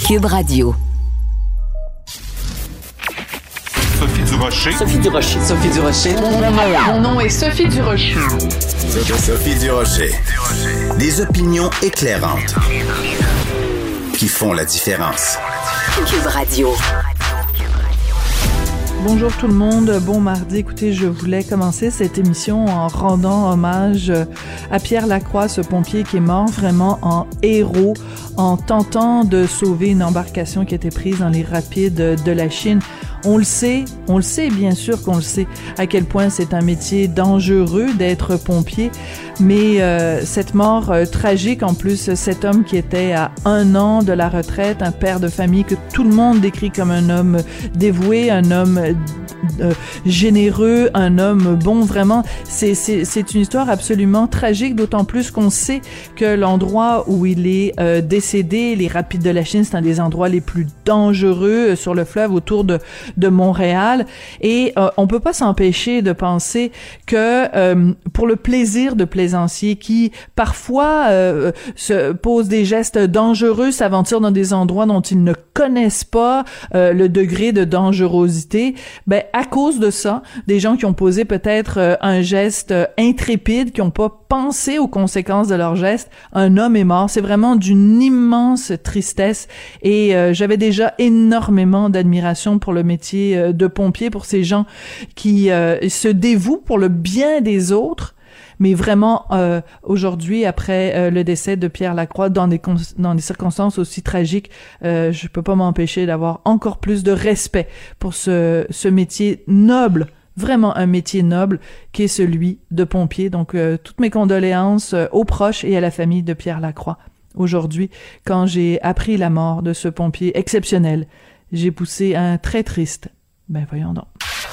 Cube Radio. Sophie Durocher. Sophie Durocher. Sophie Durocher. Mon nom est Sophie Durocher. Sophie Durocher. Des opinions éclairantes qui font la différence. Cube Radio. Bonjour tout le monde, bon mardi. Écoutez, je voulais commencer cette émission en rendant hommage à Pierre Lacroix, ce pompier qui est mort vraiment en héros, en tentant de sauver une embarcation qui était prise dans les rapides de la Chine. On le sait bien sûr qu'on le sait, à quel point c'est un métier dangereux d'être pompier, mais cette mort tragique, en plus, cet homme qui était à 1 an de la retraite, un père de famille que tout le monde décrit comme un homme dévoué, un homme généreux, un homme bon, vraiment, c'est une histoire absolument tragique, d'autant plus qu'on sait que l'endroit où il est décédé, les rapides de la Chine, c'est un des endroits les plus dangereux sur le fleuve autour de Montréal, et on peut pas s'empêcher de penser que pour le plaisir de plaisanciers qui parfois se posent des gestes dangereux, s'aventurent dans des endroits dont ils ne connaissent pas le degré de dangerosité, ben à cause de ça, des gens qui ont posé peut-être un geste intrépide, qui ont pas pensé aux conséquences de leur geste, un homme est mort. C'est vraiment d'une immense tristesse, et j'avais déjà énormément d'admiration pour le métier de pompier, pour ces gens qui se dévouent pour le bien des autres. Mais vraiment, aujourd'hui, après le décès de Pierre Lacroix, dans des circonstances aussi tragiques, je peux pas m'empêcher d'avoir encore plus de respect pour ce métier noble, vraiment un métier noble, qui est celui de pompier. Donc, toutes mes condoléances aux proches et à la famille de Pierre Lacroix. Aujourd'hui, quand j'ai appris la mort de ce pompier exceptionnel, j'ai poussé un très triste. Ben voyons donc.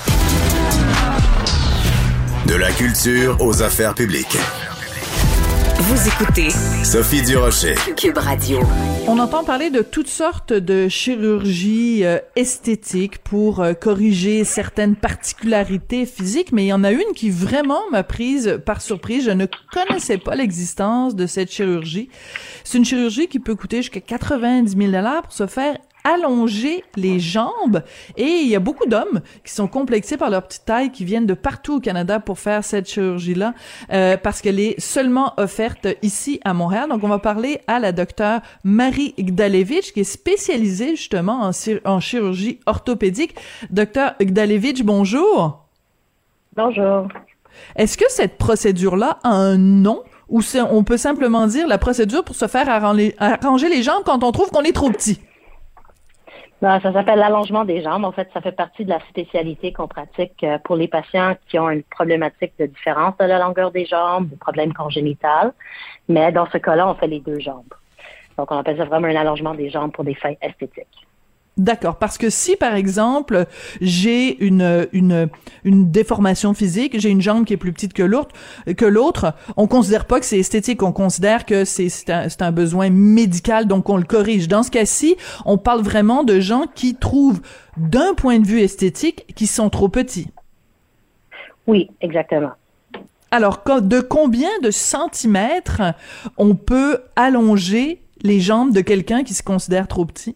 De la culture aux affaires publiques. Vous écoutez Sophie Durocher. Cube Radio. On entend parler de toutes sortes de chirurgies esthétiques pour corriger certaines particularités physiques, mais il y en a une qui vraiment m'a prise par surprise. Je ne connaissais pas l'existence de cette chirurgie. C'est une chirurgie qui peut coûter jusqu'à 90 000 $ pour se faire allonger les jambes, et il y a beaucoup d'hommes qui sont complexés par leur petite taille, qui viennent de partout au Canada pour faire cette chirurgie-là, parce qu'elle est seulement offerte ici à Montréal. Donc on va parler à la docteure Marie Gdalewicz, qui est spécialisée justement en chirurgie orthopédique. Docteur Gdalewicz, bonjour. Bonjour. Est-ce que cette procédure-là a un nom, ou on peut simplement dire la procédure pour se faire arranger les jambes quand on trouve qu'on est trop petit? Non, ça s'appelle l'allongement des jambes. En fait, ça fait partie de la spécialité qu'on pratique pour les patients qui ont une problématique de différence de la longueur des jambes, des problèmes congénitaux. Mais dans ce cas-là, on fait les 2 jambes. Donc, on appelle ça vraiment un allongement des jambes pour des fins esthétiques. D'accord, parce que si par exemple j'ai une déformation physique, j'ai une jambe qui est plus petite que l'autre, on considère pas que c'est esthétique, on considère que c'est un besoin médical, donc on le corrige. Dans ce cas-ci, on parle vraiment de gens qui trouvent d'un point de vue esthétique qu'ils sont trop petits. Oui, exactement. Alors, de combien de centimètres on peut allonger les jambes de quelqu'un qui se considère trop petit?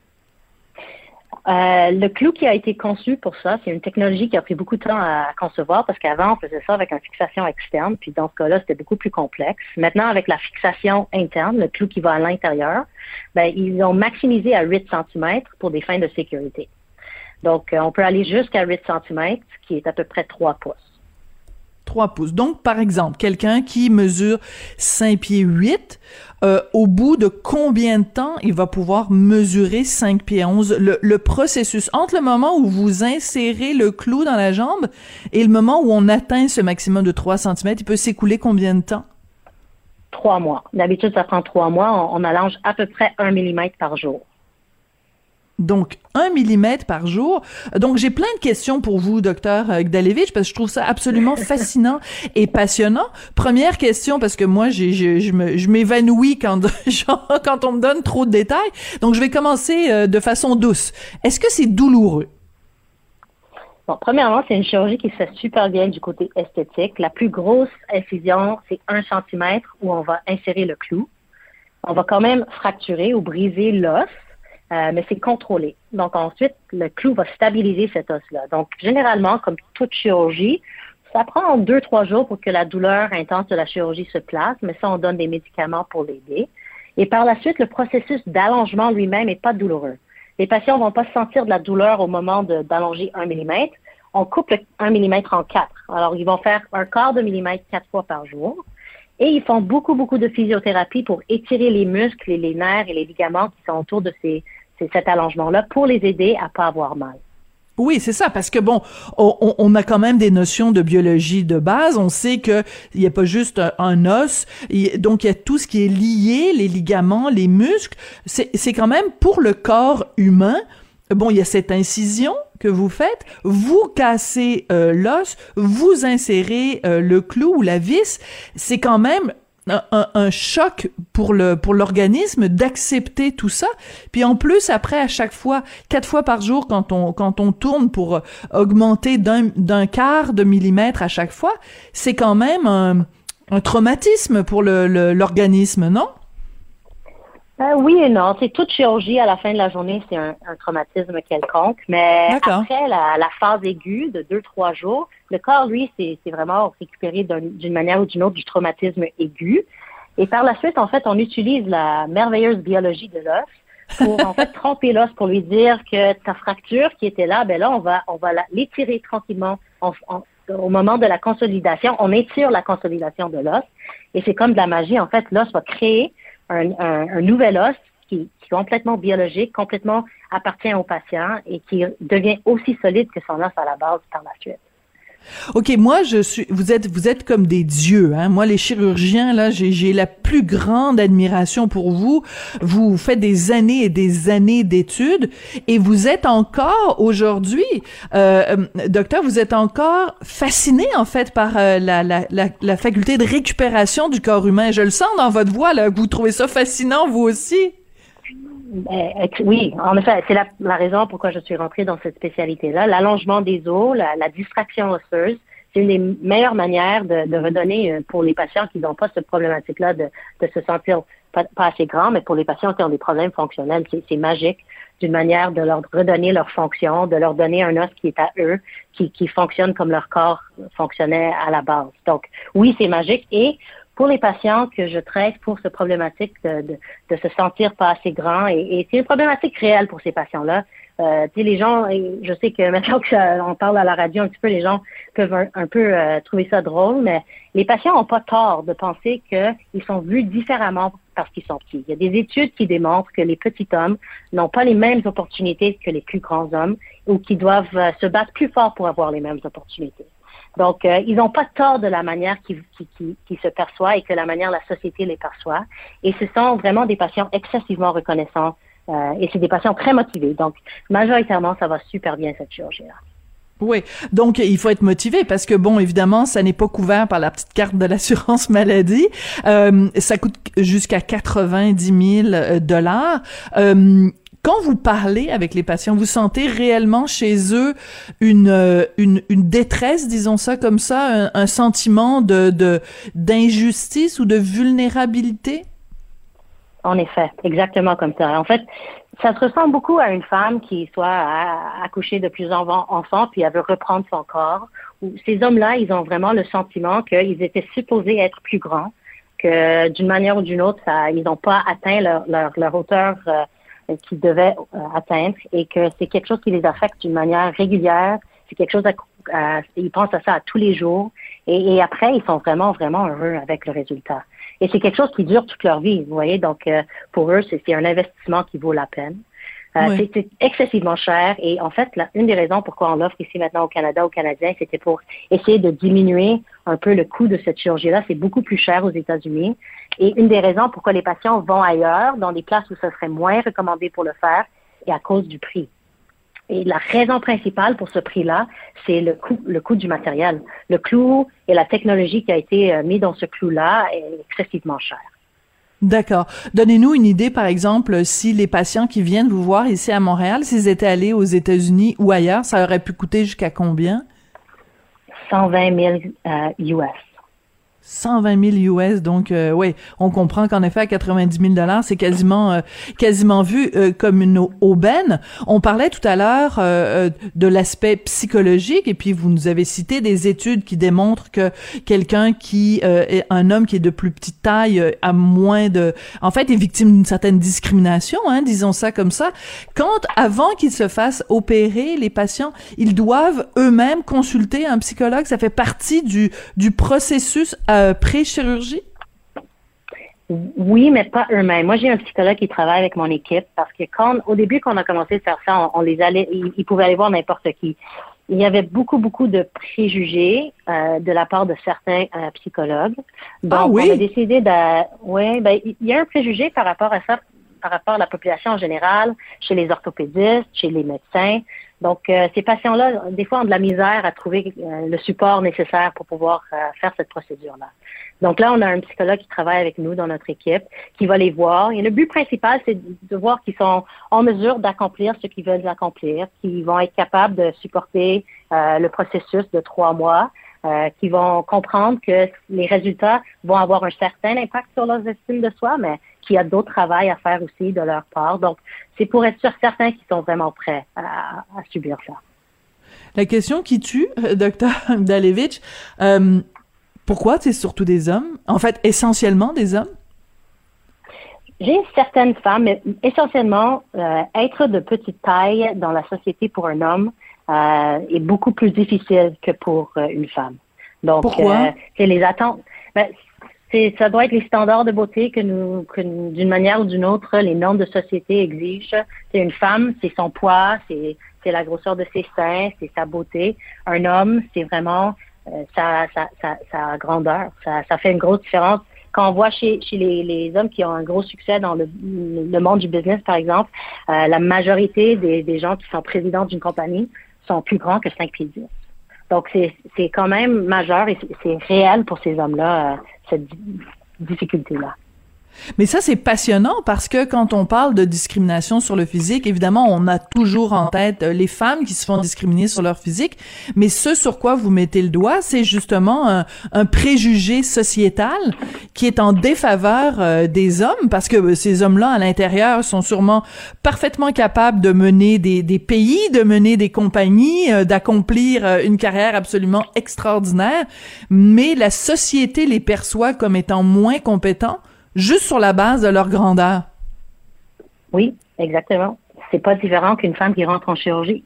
Le clou qui a été conçu pour ça, c'est une technologie qui a pris beaucoup de temps à concevoir, parce qu'avant, on faisait ça avec une fixation externe, puis dans ce cas-là, c'était beaucoup plus complexe. Maintenant, avec la fixation interne, le clou qui va à l'intérieur, ben, ils ont maximisé à 8 cm pour des fins de sécurité. Donc, on peut aller jusqu'à 8 cm, ce qui est à peu près 3 pouces. 3 pouces. Donc, par exemple, quelqu'un qui mesure 5 pieds 8, au bout de combien de temps il va pouvoir mesurer 5 pieds 11? Le processus entre le moment où vous insérez le clou dans la jambe et le moment où on atteint ce maximum de 3 cm, il peut s'écouler combien de temps? 3 mois. D'habitude, ça prend 3 mois. On allonge à peu près 1 mm par jour. Donc, 1 millimètre par jour. Donc, j'ai plein de questions pour vous, docteur Gdalewicz, parce que je trouve ça absolument fascinant et passionnant. Première question, parce que moi, je m'évanouis quand on me donne trop de détails. Donc, je vais commencer de façon douce. Est-ce que c'est douloureux? Bon, premièrement, c'est une chirurgie qui se fait super bien du côté esthétique. La plus grosse incision, c'est 1 cm où on va insérer le clou. On va quand même fracturer ou briser l'os, mais c'est contrôlé. Donc ensuite, le clou va stabiliser cet os-là. Donc généralement, comme toute chirurgie, ça prend 2-3 jours pour que la douleur intense de la chirurgie se place, mais ça, on donne des médicaments pour l'aider. Et par la suite, le processus d'allongement lui-même n'est pas douloureux. Les patients ne vont pas sentir de la douleur au moment d'allonger 1 mm. On coupe le 1 mm en 4. Alors, ils vont faire 1/4 de millimètre 4 fois par jour. Et ils font beaucoup de physiothérapie pour étirer les muscles et les nerfs et les ligaments qui sont autour de cet allongement-là pour les aider à pas avoir mal. Oui, c'est ça, parce que bon, on a quand même des notions de biologie de base. On sait que il y a pas juste un os, donc il y a tout ce qui est lié, les ligaments, les muscles. C'est quand même pour le corps humain. Bon, il y a cette incision que vous faites, vous cassez l'os, vous insérez le clou ou la vis. C'est quand même un choc pour l'organisme d'accepter tout ça. Puis en plus, après, à chaque fois, 4 fois par jour, quand on tourne pour augmenter d'un quart de millimètre à chaque fois, c'est quand même un traumatisme pour l'organisme, non? Oui et non. C'est toute chirurgie à la fin de la journée, c'est un traumatisme quelconque. Mais après la phase aiguë de 2-3 jours, le corps, lui, c'est vraiment récupéré d'une manière ou d'une autre du traumatisme aigu. Et par la suite, en fait, on utilise la merveilleuse biologie de l'os pour en fait tromper l'os pour lui dire que ta fracture qui était là, ben là, on va l'étirer tranquillement au moment de la consolidation. On étire la consolidation de l'os et c'est comme de la magie. En fait, l'os va créer un nouvel os qui est complètement biologique, complètement appartient au patient et qui devient aussi solide que son os à la base par la suite. OK, moi vous êtes comme des dieux, hein. Moi les chirurgiens là, j'ai la plus grande admiration pour vous. Vous faites des années et des années d'études et vous êtes encore aujourd'hui docteur, vous êtes encore fasciné en fait par la faculté de récupération du corps humain. Je le sens dans votre voix là, que vous trouvez ça fascinant vous aussi. Oui, en effet, c'est la raison pourquoi je suis rentrée dans cette spécialité-là. L'allongement des os, la distraction osseuse, c'est une des meilleures manières de redonner pour les patients qui n'ont pas cette problématique-là de se sentir pas assez grand, mais pour les patients qui ont des problèmes fonctionnels, c'est magique d'une manière de leur redonner leur fonction, de leur donner un os qui est à eux, qui fonctionne comme leur corps fonctionnait à la base. Donc, oui, c'est magique et pour les patients que je traite pour cette problématique de se sentir pas assez grand, et c'est une problématique réelle pour ces patients-là. Tu sais, les gens, je sais que maintenant qu'on parle à la radio un petit peu, les gens peuvent un peu trouver ça drôle, mais les patients n'ont pas tort de penser qu'ils sont vus différemment parce qu'ils sont petits. Il y a des études qui démontrent que les petits hommes n'ont pas les mêmes opportunités que les plus grands hommes ou qui doivent se battre plus fort pour avoir les mêmes opportunités. Donc, ils n'ont pas tort de la manière qui se perçoit et que la manière la société les perçoit. Et ce sont vraiment des patients excessivement reconnaissants et c'est des patients très motivés. Donc, majoritairement, ça va super bien cette chirurgie-là. Oui, donc il faut être motivé parce que bon, évidemment, ça n'est pas couvert par la petite carte de l'assurance maladie. Ça coûte jusqu'à 90 000 $. Quand vous parlez avec les patients, vous sentez réellement chez eux une détresse, disons ça comme ça, un sentiment d'injustice ou de vulnérabilité? En effet, exactement comme ça. En fait, ça se ressemble beaucoup à une femme qui soit accouchée de plusieurs enfants puis elle veut reprendre son corps. Ces hommes-là, ils ont vraiment le sentiment qu'ils étaient supposés être plus grands, que d'une manière ou d'une autre, ils n'ont pas atteint leur hauteur qu'ils devaient atteindre et que c'est quelque chose qui les affecte d'une manière régulière. C'est quelque chose ils pensent à ça à tous les jours et après, ils sont vraiment, vraiment heureux avec le résultat. Et c'est quelque chose qui dure toute leur vie, vous voyez. Donc, pour eux, c'est un investissement qui vaut la peine. Oui. C'est excessivement cher et en fait, une des raisons pourquoi on l'offre ici maintenant au Canada, aux Canadiens, c'était pour essayer de diminuer un peu le coût de cette chirurgie-là. C'est beaucoup plus cher aux États-Unis et une des raisons pourquoi les patients vont ailleurs, dans des places où ça serait moins recommandé pour le faire, est à cause du prix. Et la raison principale pour ce prix-là, c'est le coût du matériel. Le clou et la technologie qui a été mis dans ce clou-là est excessivement cher. D'accord. Donnez-nous une idée, par exemple, si les patients qui viennent vous voir ici à Montréal, s'ils étaient allés aux États-Unis ou ailleurs, ça aurait pu coûter jusqu'à combien? 120 000 US. 120 000 US, donc ouais, on comprend qu'en effet à 90 000 $, c'est quasiment vu comme une aubaine. On parlait tout à l'heure de l'aspect psychologique, et puis vous nous avez cité des études qui démontrent que quelqu'un qui est un homme qui est de plus petite taille a moins de, en fait, est victime d'une certaine discrimination, hein, disons ça comme ça. Avant qu'ils se fassent opérer, les patients, ils doivent eux-mêmes consulter un psychologue. Ça fait partie du processus pré-chirurgie? Oui, mais pas eux-mêmes. Moi, j'ai un psychologue qui travaille avec mon équipe parce que au début, quand on a commencé à faire ça, ils pouvaient aller voir n'importe qui. Il y avait beaucoup de préjugés de la part de certains psychologues. Donc, on a décidé il y a un préjugé par rapport à ça, par rapport à la population en général, chez les orthopédistes, chez les médecins. Donc, ces patients-là, des fois, ont de la misère à trouver le support nécessaire pour pouvoir faire cette procédure-là. Donc là, on a un psychologue qui travaille avec nous dans notre équipe, qui va les voir. Et le but principal, c'est de voir qu'ils sont en mesure d'accomplir ce qu'ils veulent accomplir, qu'ils vont être capables de supporter le processus de 3 mois, qui vont comprendre que les résultats vont avoir un certain impact sur leur estime de soi, mais qu'il y a d'autres travail à faire aussi de leur part. Donc, c'est pour être sûr certains qui sont vraiment prêts à subir ça. La question qui tue, Dr. Mdalevich, pourquoi c'est surtout des hommes? En fait, essentiellement des hommes? J'ai certaines femmes, mais essentiellement, être de petite taille dans la société pour un homme est beaucoup plus difficile que pour une femme. Donc, pourquoi? C'est les attentes. Ça doit être les standards de beauté que d'une manière ou d'une autre, les normes de société exigent. C'est une femme, c'est son poids, c'est la grosseur de ses seins, c'est sa beauté. Un homme, c'est vraiment sa grandeur. Ça fait une grosse différence. Quand on voit chez les hommes qui ont un gros succès dans le monde du business, par exemple, la majorité des gens qui sont présidents d'une compagnie sont plus grands que 5 pieds 10. Donc, c'est quand même majeur et c'est réel pour ces hommes-là, cette difficulté-là. Mais ça, c'est passionnant parce que quand on parle de discrimination sur le physique, évidemment, on a toujours en tête les femmes qui se font discriminer sur leur physique, mais ce sur quoi vous mettez le doigt, c'est justement un préjugé sociétal qui est en défaveur des hommes, parce que ces hommes-là, à l'intérieur, sont sûrement parfaitement capables de mener des pays, de mener des compagnies, d'accomplir une carrière absolument extraordinaire, mais la société les perçoit comme étant moins compétents, juste sur la base de leur grandeur. Oui, exactement. C'est pas différent qu'une femme qui rentre en chirurgie.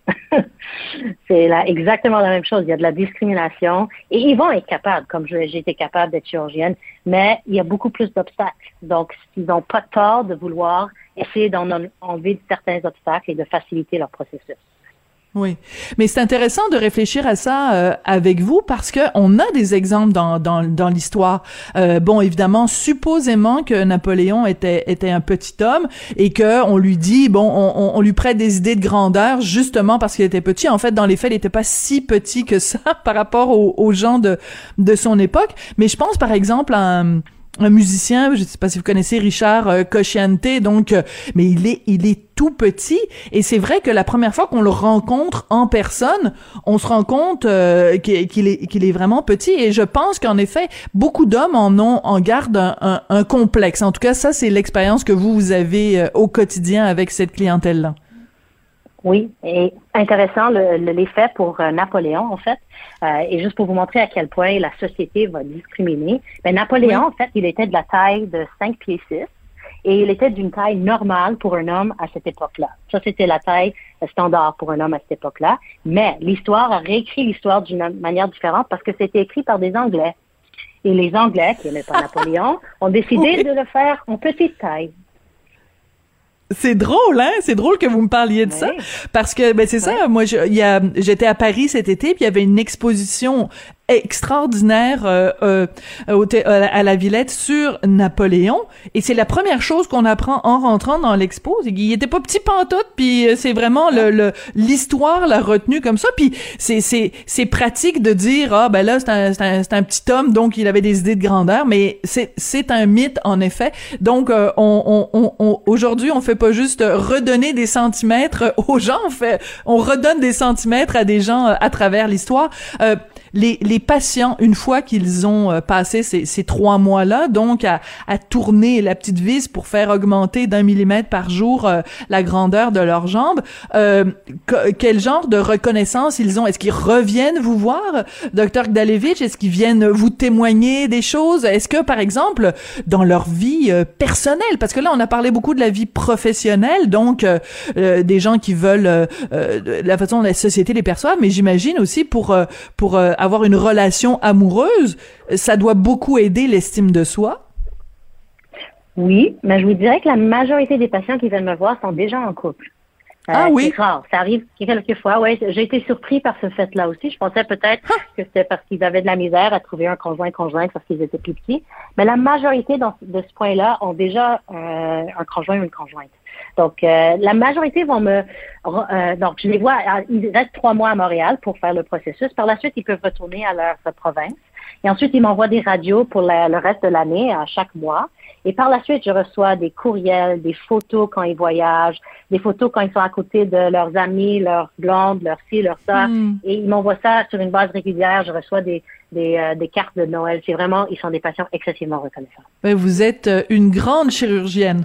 C'est exactement la même chose. Il y a de la discrimination et ils vont être capables, comme j'ai été capable d'être chirurgienne, mais il y a beaucoup plus d'obstacles. Donc, ils n'ont pas tort de vouloir essayer d'enlever certains obstacles et de faciliter leur processus. Oui, mais c'est intéressant de réfléchir à ça avec vous parce que on a des exemples dans l'histoire. Bon, évidemment, supposément que Napoléon était un petit homme et que on lui dit on lui prête des idées de grandeur justement parce qu'il était petit. En fait, dans les faits, il était pas si petit que ça par rapport aux gens de son époque. Mais je pense par exemple à un musicien, je sais pas si vous connaissez Richard Cocciante, donc mais il est tout petit et c'est vrai que la première fois qu'on le rencontre en personne, on se rend compte qu'il est vraiment petit et je pense qu'en effet beaucoup d'hommes en gardent un complexe. En tout cas, ça c'est l'expérience que vous avez au quotidien avec cette clientèle-là. Oui, et intéressant l'effet pour Napoléon, en fait. Et juste pour vous montrer à quel point la société va discriminer. Ben, Napoléon, en fait, il était de la taille de 5 pieds 6 et il était d'une taille normale pour un homme à cette époque-là. Ça, c'était la taille standard pour un homme à cette époque-là. Mais l'histoire a réécrit l'histoire d'une manière différente parce que c'était écrit par des Anglais. Et les Anglais, qui n'aimaient pas Napoléon, ont décidé de le faire en petite taille. C'est drôle, hein? C'est drôle que vous me parliez de ça. Parce que, c'est ça. Moi, j'étais à Paris cet été, puis il y avait une exposition extraordinaire à la Villette sur Napoléon et c'est la première chose qu'on apprend en rentrant dans l'expo, c'est qu'il était pas petit pantoute puis c'est vraiment l'histoire l'a retenu comme ça puis c'est pratique de dire là c'est un petit homme donc il avait des idées de grandeur mais c'est un mythe en effet donc aujourd'hui on fait pas juste redonner des centimètres aux gens, on redonne des centimètres à des gens à travers l'histoire. les patients, une fois qu'ils ont passé ces 3 mois-là, donc à tourner la petite vis pour faire augmenter d'1 millimètre par jour la grandeur de leurs jambes, quel genre de reconnaissance ils ont? Est-ce qu'ils reviennent vous voir, Dr Gdalewicz? Est-ce qu'ils viennent vous témoigner des choses? Est-ce que, par exemple, dans leur vie personnelle, parce que là, on a parlé beaucoup de la vie professionnelle, donc des gens qui veulent la façon dont la société les perçoit, mais j'imagine aussi pour avoir une relation amoureuse, ça doit beaucoup aider l'estime de soi. Oui, mais je vous dirais que la majorité des patients qui viennent me voir sont déjà en couple. Oui? C'est rare. Ça arrive quelques fois. Ouais, j'ai été surpris par ce fait-là aussi. Je pensais peut-être que c'était parce qu'ils avaient de la misère à trouver un conjointe parce qu'ils étaient plus petits. Mais la majorité de ce point-là ont déjà un conjoint ou une conjointe. Donc, la majorité vont donc, je les vois, ils restent 3 mois à Montréal pour faire le processus. Par la suite, ils peuvent retourner à leur province. Et ensuite, ils m'envoient des radios pour le reste de l'année, à chaque mois. Et par la suite, je reçois des courriels, des photos quand ils voyagent, des photos quand ils sont à côté de leurs amis, leurs blondes, leurs filles, leurs sœurs. Et ils m'envoient ça sur une base régulière. Je reçois des cartes de Noël. C'est vraiment, ils sont des patients excessivement reconnaissants. Ben, vous êtes une grande chirurgienne.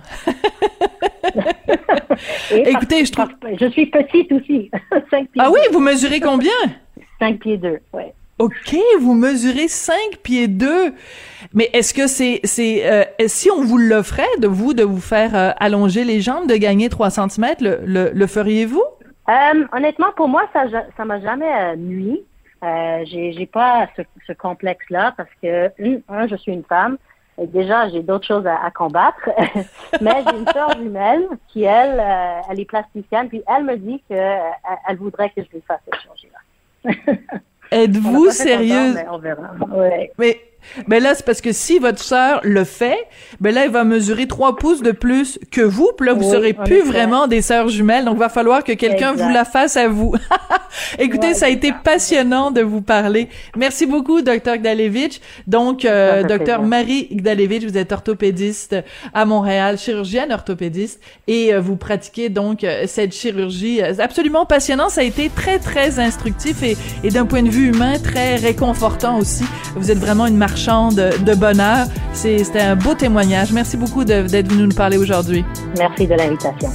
Écoutez, je suis petite aussi. 5 pieds 2. Oui, vous mesurez combien? 5 pieds 2, oui. OK, vous mesurez 5 pieds 2. Mais est-ce que si on vous l'offrait de vous faire allonger les jambes, de gagner 3 cm, le feriez-vous? Honnêtement, pour moi, ça m'a jamais nui. J'ai pas ce complexe-là parce que, je suis une femme. Et déjà, j'ai d'autres choses à combattre. Mais j'ai une sœur jumelle qui, elle est plasticienne. Puis elle me dit elle voudrait que je lui fasse cette chirurgie-là. Êtes-vous sérieuse? Mais on verra. Ouais. Mais là, c'est parce que si votre sœur le fait, ben là, elle va mesurer 3 pouces de plus que vous, puis là, vous serez plus vraiment des sœurs jumelles, donc il va falloir que quelqu'un vous la fasse à vous. Écoutez, ça a été passionnant de vous parler. Merci beaucoup, Dr Gdalewicz. Donc, Dr Marie Gdalewicz, vous êtes orthopédiste à Montréal, chirurgienne orthopédiste, et vous pratiquez donc cette chirurgie absolument passionnante. Ça a été très, très instructif et d'un point de vue humain, très réconfortant aussi. Vous êtes vraiment une marchande de bonheur. C'était un beau témoignage. Merci beaucoup d'être venu nous parler aujourd'hui. Merci de l'invitation.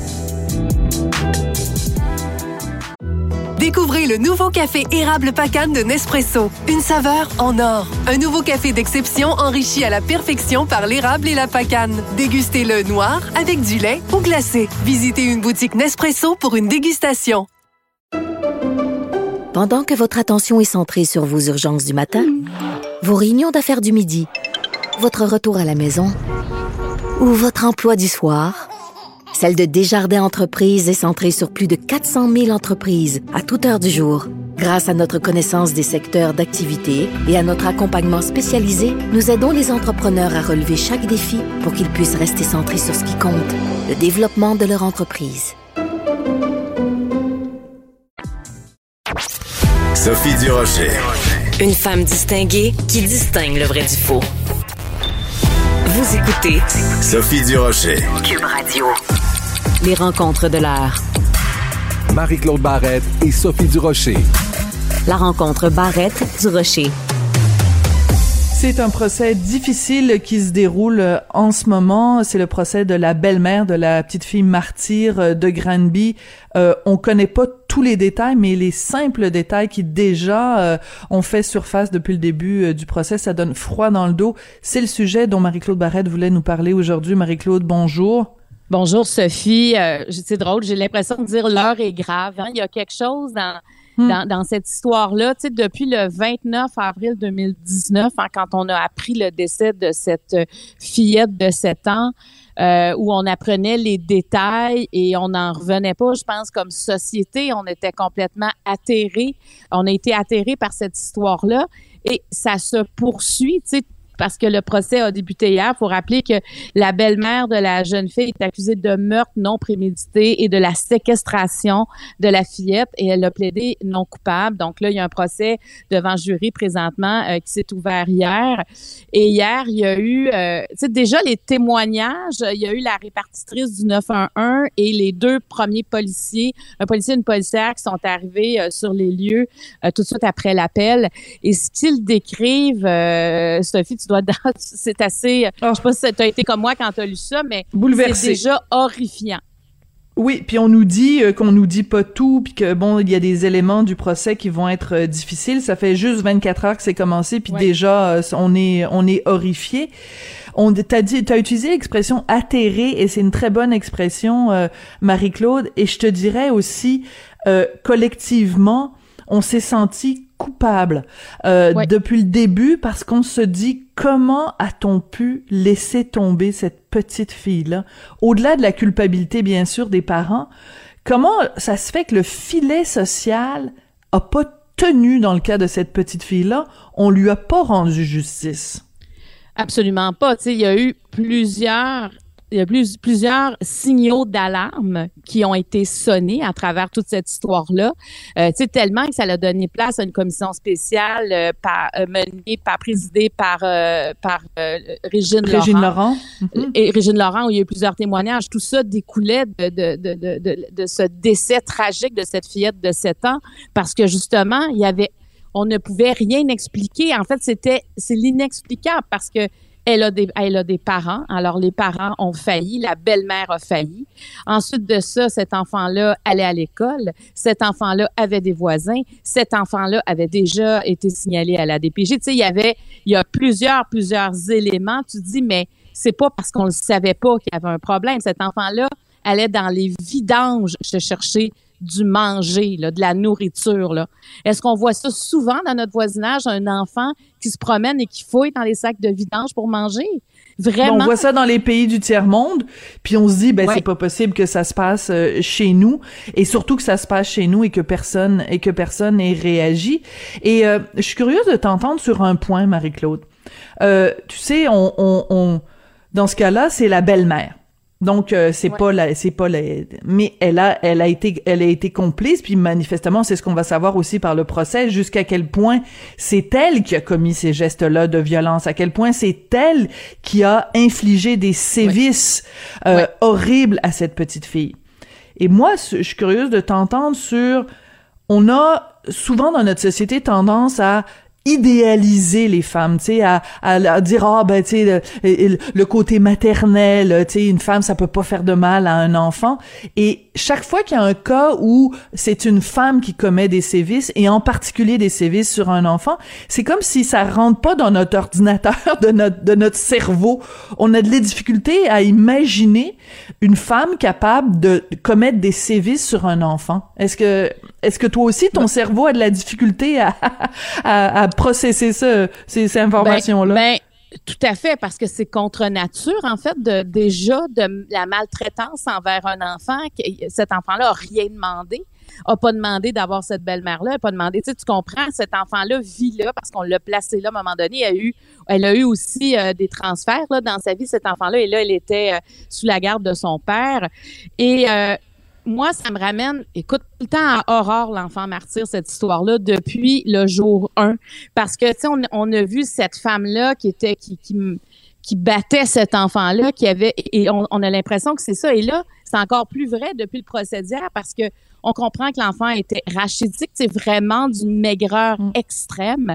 Découvrez le nouveau café érable Pacane de Nespresso. Une saveur en or. Un nouveau café d'exception enrichi à la perfection par l'érable et la pacane. Dégustez-le noir, avec du lait ou glacé. Visitez une boutique Nespresso pour une dégustation. Pendant que votre attention est centrée sur vos urgences du matin, vos réunions d'affaires du midi, votre retour à la maison ou votre emploi du soir, celle de Desjardins Entreprises est centrée sur plus de 400 000 entreprises à toute heure du jour. Grâce à notre connaissance des secteurs d'activité et à notre accompagnement spécialisé, nous aidons les entrepreneurs à relever chaque défi pour qu'ils puissent rester centrés sur ce qui compte, le développement de leur entreprise. Sophie Durocher. Une femme distinguée qui distingue le vrai du faux. Vous écoutez Sophie Durocher. Cube Radio. Les rencontres de l'heure. Marie-Claude Barrette et Sophie Durocher. La rencontre Barrette-Durocher. C'est un procès difficile qui se déroule en ce moment. C'est le procès de la belle-mère de la petite fille martyre de Granby. On connaît pas tous les détails, mais les simples détails qui déjà ont fait surface depuis le début du procès, ça donne froid dans le dos. C'est le sujet dont Marie-Claude Barrette voulait nous parler aujourd'hui. Marie-Claude, bonjour. Bonjour Sophie. C'est drôle, j'ai l'impression de dire l'heure est grave. Hein? Il y a quelque chose dans cette histoire-là. Tu sais, depuis le 29 avril 2019, hein, quand on a appris le décès de cette fillette de 7 ans, où on apprenait les détails et on n'en revenait pas, je pense, comme société, on était complètement atterrés. On a été atterrés par cette histoire-là et ça se poursuit, tu sais, parce que le procès a débuté hier. Il faut rappeler que la belle-mère de la jeune fille est accusée de meurtre non prémédité et de la séquestration de la fillette et elle a plaidé non coupable. Donc là, il y a un procès devant jury présentement qui s'est ouvert hier. Et hier, il y a eu, tu sais, déjà les témoignages, il y a eu la répartitrice du 911 et les deux premiers policiers, un policier et une policière qui sont arrivés sur les lieux tout de suite après l'appel. Et ce qu'ils décrivent, Sophie, tu dois c'est assez, je sais pas si tu as été comme moi quand tu as lu ça, mais c'est déjà horrifiant. Oui, puis on nous dit qu'on nous dit pas tout, puis que bon, il y a des éléments du procès qui vont être difficiles. Ça fait juste 24 heures que c'est commencé, puis déjà on est horrifié. T'as utilisé l'expression atterré, et c'est une très bonne expression, Marie-Claude. Et je te dirais aussi, collectivement, on s'est senti coupable depuis le début, parce qu'on se dit comment a-t-on pu laisser tomber cette petite fille-là, au-delà de la culpabilité bien sûr des parents. Comment ça se fait que le filet social a pas tenu dans le cas de cette petite fille-là? On lui a pas rendu justice. Absolument pas. Tu sais, il y a eu plusieurs signaux d'alarme qui ont été sonnés à travers toute cette histoire-là. Tu sais, tellement que ça a donné place à une commission spéciale présidée par Régine Laurent. Mm-hmm. Et Régine Laurent, où il y a eu plusieurs témoignages. Tout ça découlait de ce décès tragique de cette fillette de 7 ans, parce que justement, on ne pouvait rien expliquer. En fait, c'est l'inexplicable, parce que elle a des parents. Alors, les parents ont failli. La belle-mère a failli. Ensuite de ça, cet enfant-là allait à l'école. Cet enfant-là avait des voisins. Cet enfant-là avait déjà été signalé à la DPJ. Tu sais, il y a plusieurs éléments. Tu te dis, mais c'est pas parce qu'on ne savait pas qu'il y avait un problème. Cet enfant-là allait dans les vidanges se chercher du manger, là, de la nourriture, là. Est-ce qu'on voit ça souvent dans notre voisinage, un enfant qui se promène et qui fouille dans les sacs de vidange pour manger? Vraiment? On voit ça dans les pays du tiers-monde, puis on se dit, c'est pas possible que ça se passe chez nous, et surtout que ça se passe chez nous et que personne ait réagi. Et je suis curieuse de t'entendre sur un point, Marie-Claude. Tu sais, on dans ce cas-là, c'est la belle-mère. Donc mais elle a été complice, puis manifestement c'est ce qu'on va savoir aussi par le procès, jusqu'à quel point c'est elle qui a commis ces gestes-là de violence, à quel point c'est elle qui a infligé des sévices horribles à cette petite fille. Et moi, je suis curieuse de t'entendre sur, on a souvent dans notre société tendance à idéaliser les femmes, tu sais, à dire tu sais, le côté maternel, tu sais, une femme ça peut pas faire de mal à un enfant. Et chaque fois qu'il y a un cas où c'est une femme qui commet des sévices, et en particulier des sévices sur un enfant, c'est comme si ça rentre pas dans notre ordinateur de notre cerveau. On a de la difficulté à imaginer une femme capable de commettre des sévices sur un enfant. Est-ce que toi aussi ton cerveau a de la difficulté à processer ces informations-là? Tout à fait, parce que c'est contre nature, en fait, de la maltraitance envers un enfant. Cet enfant-là a rien demandé, a pas demandé d'avoir cette belle-mère-là, a pas demandé, tu comprends, cet enfant-là vit là parce qu'on l'a placé là à un moment donné. Elle a eu aussi des transferts là dans sa vie, cet enfant-là, et là, elle était sous la garde de son père. Et moi, ça me ramène, écoute, tout le temps à Aurore, l'enfant martyr, cette histoire-là, depuis le jour 1. Parce que, tu sais, on a vu cette femme-là qui battait cet enfant-là, et on a l'impression que c'est ça. Et là, c'est encore plus vrai depuis le procès d'hier, parce que on comprend que l'enfant était rachitique, c'est vraiment d'une maigreur extrême.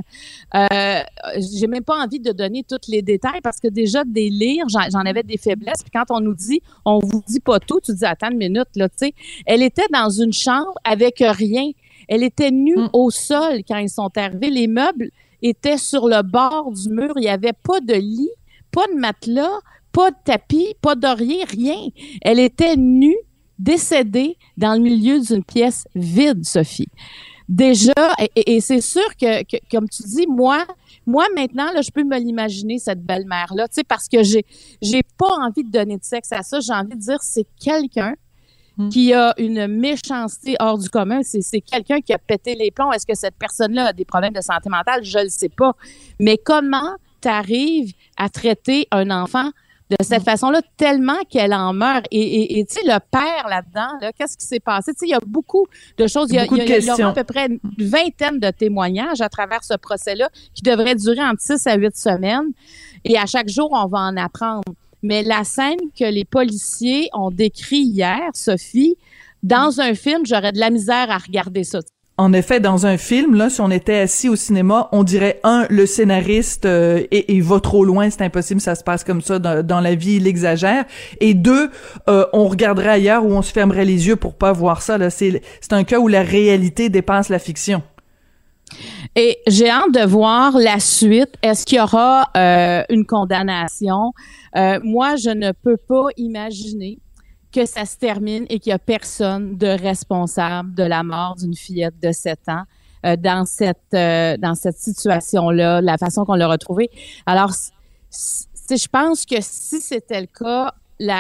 J'ai même pas envie de donner tous les détails, parce que déjà de les lire, j'en avais des faiblesses. Puis quand on nous dit, on vous dit pas tout, tu dis attends une minute là, tu sais. Elle était dans une chambre avec rien. Elle était nue au sol quand ils sont arrivés. Les meubles étaient sur le bord du mur. Il y avait pas de lit, pas de matelas, pas de tapis, pas d'oreiller, rien. Elle était nue, décédée dans le milieu d'une pièce vide, Sophie. Déjà, et c'est sûr que, comme tu dis, moi maintenant, là, je peux me l'imaginer, cette belle-mère-là, tu sais, parce que j'ai pas envie de donner de sexe à ça. J'ai envie de dire, c'est quelqu'un qui a une méchanceté hors du commun. C'est quelqu'un qui a pété les plombs. Est-ce que cette personne-là a des problèmes de santé mentale? Je le sais pas. Mais comment t'arrives à traiter un enfant de cette façon-là, tellement qu'elle en meurt. Et tu sais, le père là-dedans, là, qu'est-ce qui s'est passé? Tu sais, il y a beaucoup de choses. Il y aura à peu près une vingtaine de témoignages à travers ce procès-là qui devrait durer entre 6 à 8 semaines. Et à chaque jour, on va en apprendre. Mais la scène que les policiers ont décrit hier, Sophie, dans un film, j'aurais de la misère à regarder ça. En effet, dans un film, là, si on était assis au cinéma, on dirait, le scénariste il va trop loin, c'est impossible, ça se passe comme ça dans la vie, il exagère. Et 2, on regarderait ailleurs ou on se fermerait les yeux pour pas voir ça. Là, c'est un cas où la réalité dépasse la fiction. Et j'ai hâte de voir la suite. Est-ce qu'il y aura une condamnation? Moi, je ne peux pas imaginer que ça se termine et qu'il n'y a personne de responsable de la mort d'une fillette de 7 ans dans cette situation-là, la façon qu'on l'a retrouvée. Alors, je pense que si c'était le cas,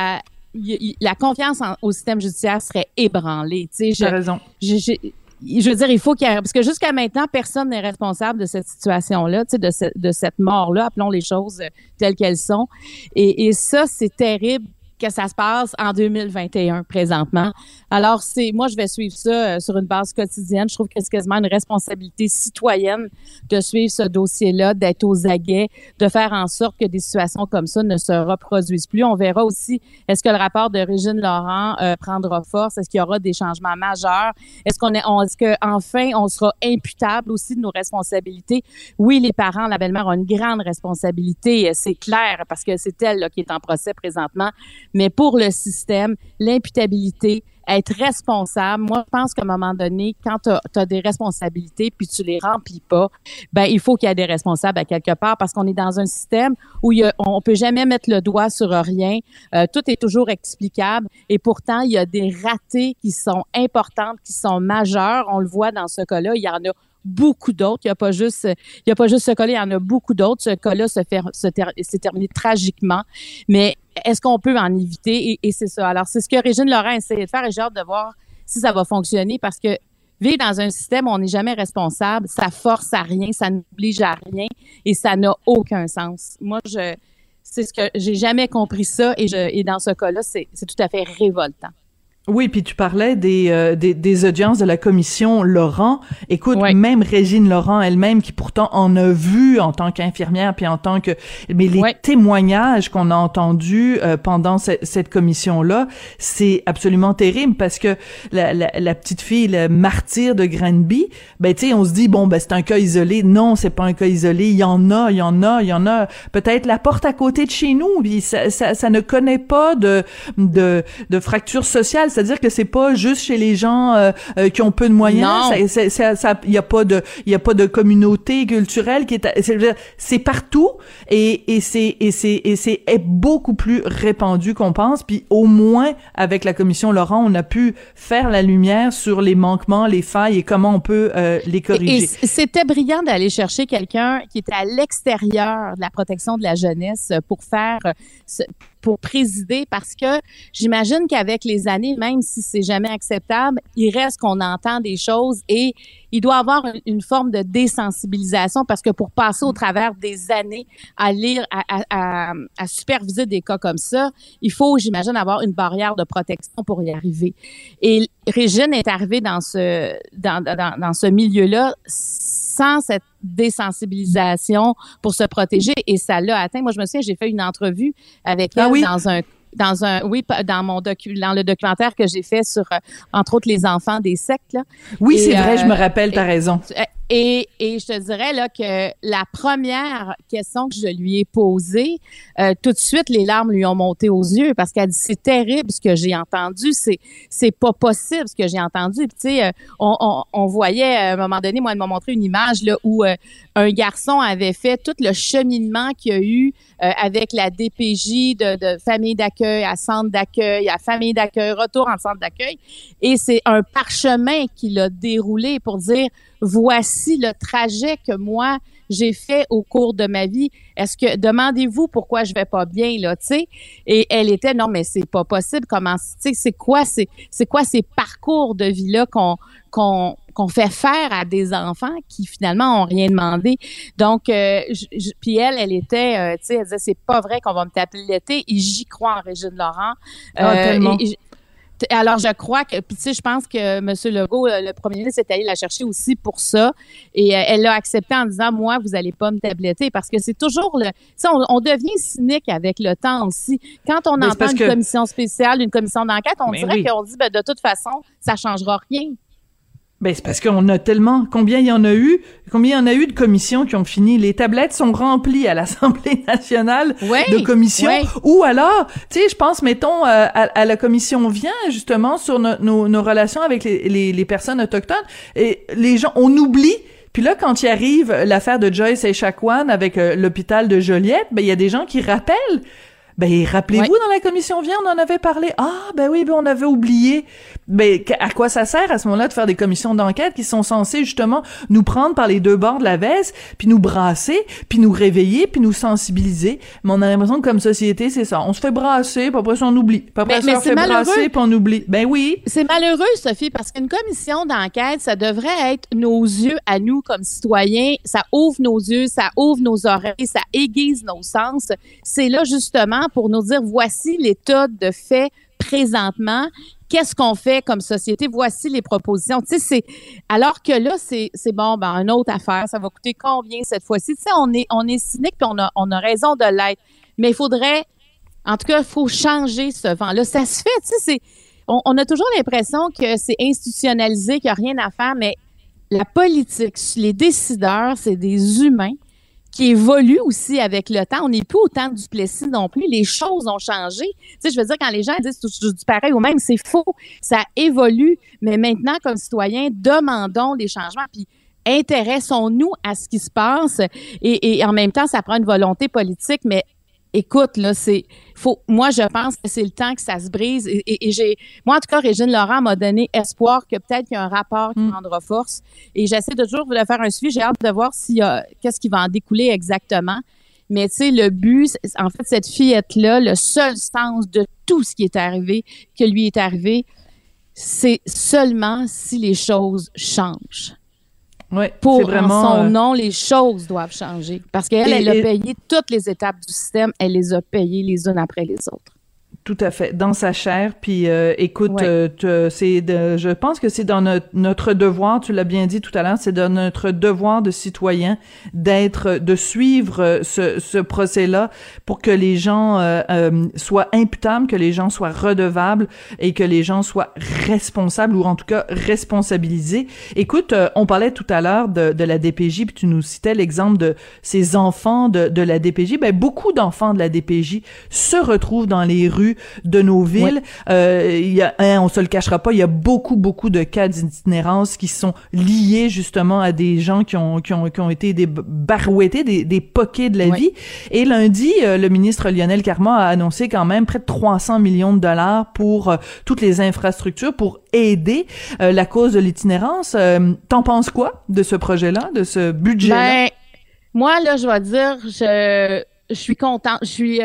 la confiance au système judiciaire serait ébranlée. T'as raison. Je veux dire, il faut qu'il y ait... Parce que jusqu'à maintenant, personne n'est responsable de cette situation-là, de cette mort-là, appelons les choses telles qu'elles sont. Et ça, c'est terrible que ça se passe en 2021 présentement. Alors, moi, je vais suivre ça sur une base quotidienne. Je trouve que c'est quasiment une responsabilité citoyenne de suivre ce dossier-là, d'être aux aguets, de faire en sorte que des situations comme ça ne se reproduisent plus. On verra aussi, est-ce que le rapport de Régine Laurent prendra force? Est-ce qu'il y aura des changements majeurs? Est-ce qu'enfin, on sera imputable aussi de nos responsabilités? Oui, les parents, la belle-mère ont une grande responsabilité, c'est clair, parce que c'est elle là, qui est en procès présentement. Mais pour le système, l'imputabilité, être responsable, moi, je pense qu'à un moment donné, quand tu as des responsabilités puis tu les remplis pas, il faut qu'il y ait des responsables à quelque part parce qu'on est dans un système où on peut jamais mettre le doigt sur rien. Tout est toujours explicable et pourtant, il y a des ratés qui sont importantes, qui sont majeures. On le voit dans ce cas-là. Il y en a beaucoup d'autres. Il y a pas juste ce cas-là, il y en a beaucoup d'autres. Ce cas-là s'est terminé tragiquement. Mais est-ce qu'on peut en éviter? Et c'est ça. Alors, c'est ce que Régine Laurent a essayé de faire et j'ai hâte de voir si ça va fonctionner parce que vivre dans un système où on n'est jamais responsable, ça force à rien, ça n'oblige à rien et ça n'a aucun sens. Moi, c'est ce que j'ai jamais compris ça et dans ce cas-là, c'est tout à fait révoltant. Oui, puis tu parlais des audiences de la commission Laurent. Écoute, même Régine Laurent elle-même, qui pourtant en a vu en tant qu'infirmière, puis en tant que... Mais les témoignages qu'on a entendus pendant cette commission-là, c'est absolument terrible parce que la petite fille, le martyr de Granby, tu sais, on se dit, c'est un cas isolé. Non, c'est pas un cas isolé. Il y en a. Peut-être la porte à côté de chez nous, puis ça ne connaît pas de fracture sociale. C'est-à-dire que c'est pas juste chez les gens qui ont peu de moyens. Il y a pas de communauté culturelle qui c'est partout et c'est beaucoup plus répandu qu'on pense. Puis au moins avec la commission Laurent, on a pu faire la lumière sur les manquements, les failles et comment on peut les corriger. Et c'était brillant d'aller chercher quelqu'un qui était à l'extérieur de la protection de la jeunesse pour présider parce que j'imagine qu'avec les années, même si c'est jamais acceptable, il reste qu'on entend des choses et il doit avoir une forme de désensibilisation parce que pour passer au travers des années à lire, à superviser des cas comme ça, il faut, j'imagine, avoir une barrière de protection pour y arriver. Et Régine est arrivée dans ce milieu-là sans cette désensibilisation pour se protéger et ça l'a atteint. Moi, je me souviens, j'ai fait une entrevue avec elle dans le documentaire que j'ai fait sur, entre autres, les enfants des sectes. Là. Oui, c'est vrai, je me rappelle, t'as raison. Et je te dirais là que la première question que je lui ai posée, tout de suite les larmes lui ont monté aux yeux parce qu'elle dit c'est terrible ce que j'ai entendu, c'est pas possible ce que j'ai entendu. Puis tu sais, on voyait à un moment donné, moi elle m'a montré une image là où un garçon avait fait tout le cheminement qu'il y a eu avec la DPJ de famille d'accueil à centre d'accueil, à famille d'accueil, retour en centre d'accueil, et c'est un parchemin qu'il a déroulé pour dire voici le trajet que moi j'ai fait au cours de ma vie. Demandez-vous pourquoi je vais pas bien, là, tu sais. Et elle était, non, mais c'est pas possible. Comment, tu sais, c'est quoi ces parcours de vie-là qu'on fait faire à des enfants qui finalement ont rien demandé. Donc, puis elle était, tu sais, elle disait, c'est pas vrai qu'on va me taper l'été. Et j'y crois en Régine Laurent. Tellement. Alors, je crois que, puis tu sais, je pense que M. Legault, le premier ministre, est allé la chercher aussi pour ça. Et elle l'a accepté en disant, moi, vous allez pas me tabletter, parce que c'est toujours tu sais, on devient cynique avec le temps aussi. Quand on entend une commission spéciale, une commission d'enquête, on dirait qu'on dit, de toute façon, ça changera rien. Ben, c'est parce qu'on a tellement, combien il y en a eu de commissions qui ont fini, les tablettes sont remplies à l'Assemblée nationale de commissions, ou alors, tu sais, je pense, mettons, à la commission vient, justement, sur nos relations avec les personnes autochtones, et les gens, on oublie. Puis là, quand il arrive l'affaire de Joyce Echaquan avec l'hôpital de Joliette, ben, il y a des gens qui rappellent. Ben, rappelez-vous, dans la commission vient, on en avait parlé. Ah, ben oui, ben on avait oublié. Ben, à quoi ça sert à ce moment-là de faire des commissions d'enquête qui sont censées justement nous prendre par les deux bords de la veste, puis nous brasser, puis nous réveiller, puis nous sensibiliser. Mais on a l'impression que comme société, c'est ça. On se fait brasser, puis après ça, on oublie. Puis après ça, on se fait brasser, puis on oublie. Ben oui. C'est malheureux, Sophie, parce qu'une commission d'enquête, ça devrait être nos yeux à nous comme citoyens. Ça ouvre nos yeux, ça ouvre nos oreilles, ça aiguise nos sens. C'est là, justement, pour nous dire, voici l'état de fait présentement. Qu'est-ce qu'on fait comme société? Voici les propositions. Tu sais, alors que là, c'est bon, ben, une autre affaire. Ça va coûter combien cette fois-ci? Tu sais, on est cynique puis on a raison de l'être. Mais il faudrait, en tout cas, il faut changer ce vent-là. Ça se fait, tu sais, on a toujours l'impression que c'est institutionnalisé, qu'il n'y a rien à faire, mais la politique, les décideurs, c'est des humains qui évolue aussi avec le temps. On n'est plus au temps du Duplessis non plus. Les choses ont changé. Tu sais, je veux dire, quand les gens disent du pareil au même, c'est faux. Ça évolue. Mais maintenant, comme citoyens, demandons des changements. Puis, intéressons-nous à ce qui se passe. Et en même temps, ça prend une volonté politique. Mais écoute, là, moi, je pense que c'est le temps que ça se brise. Moi, en tout cas, Régine Laurent m'a donné espoir que peut-être qu'il y a un rapport qui prendra force. Et j'essaie de toujours de faire un suivi. J'ai hâte de voir qu'est-ce qui va en découler exactement. Mais tu sais, le but, en fait, cette fillette-là, le seul sens de tout ce qui est arrivé, que lui est arrivé, c'est seulement si les choses changent. Ouais, pour vraiment, en son nom, les choses doivent changer. Parce qu'elle a payé toutes les étapes du système, elle les a payées les unes après les autres. Tout à fait, dans sa chair. Puis écoute, je pense que c'est dans notre devoir, tu l'as bien dit tout à l'heure, c'est dans notre devoir de citoyen de suivre ce procès-là pour que les gens soient imputables, que les gens soient redevables et que les gens soient responsables ou en tout cas responsabilisés. Écoute, on parlait tout à l'heure de la DPJ, puis tu nous citais l'exemple de ces enfants de la DPJ. Ben beaucoup d'enfants de la DPJ se retrouvent dans les rues de nos villes. On se le cachera pas, il y a beaucoup de cas d'itinérance qui sont liés justement à des gens qui ont été des barouettés, des poquets de la vie. Et lundi, le ministre Lionel Carman a annoncé quand même près de 300 millions de dollars pour toutes les infrastructures pour aider la cause de l'itinérance. T'en penses quoi de ce projet-là, de ce budget-là? Ben, moi, là, je vais dire, je suis contente,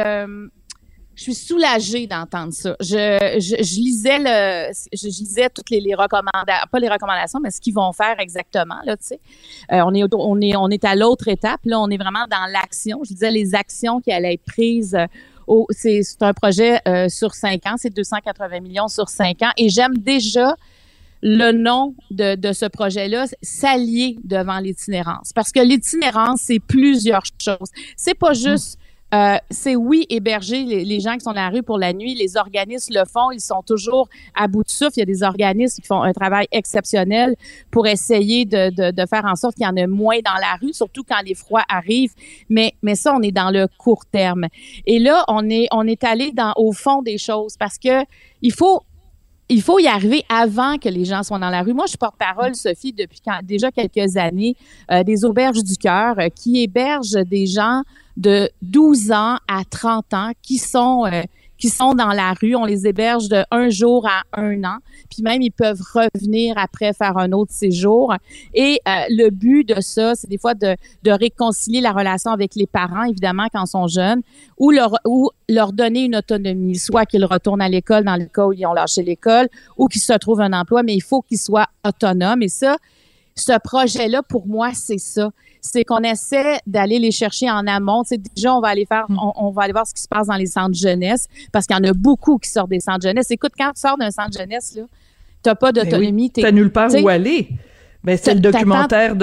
je suis soulagée d'entendre ça. Je lisais toutes les recommandations, pas les recommandations, mais ce qu'ils vont faire exactement, là, tu sais. On est à l'autre étape, là, on est vraiment dans l'action. Je disais les actions qui allaient être prises. C'est un projet sur 5 ans, c'est 280 millions sur 5 ans, et j'aime déjà le nom de ce projet-là, s'allier devant l'itinérance. Parce que l'itinérance, c'est plusieurs choses. C'est pas juste c'est héberger les gens qui sont dans la rue pour la nuit. Les organismes le font. Ils sont toujours à bout de souffle. Il y a des organismes qui font un travail exceptionnel pour essayer de faire en sorte qu'il y en ait moins dans la rue, surtout quand les froids arrivent. Mais ça, on est dans le court terme. Et là, on est allé au fond des choses parce que il faut y arriver avant que les gens soient dans la rue. Moi, je suis porte-parole, Sophie, depuis déjà quelques années, des Auberges du Cœur qui hébergent des gens de 12 ans à 30 ans qui sont qui sont dans la rue. On les héberge de 1 jour à 1 an. Puis même, ils peuvent revenir après faire un autre séjour. Et le but de ça, c'est des fois de réconcilier la relation avec les parents, évidemment, quand ils sont jeunes, ou leur donner une autonomie, soit qu'ils retournent à l'école dans le cas où ils ont lâché l'école, ou qu'ils se trouvent un emploi, mais il faut qu'ils soient autonomes. Et ça, ce projet-là, pour moi, c'est ça. C'est qu'on essaie d'aller les chercher en amont. Tu sais, déjà, on va aller voir ce qui se passe dans les centres jeunesse, parce qu'il y en a beaucoup qui sortent des centres jeunesse. Écoute, quand tu sors d'un centre jeunesse, là, t'as pas d'autonomie. T'as nulle part où aller. Ben, c'est le documentaire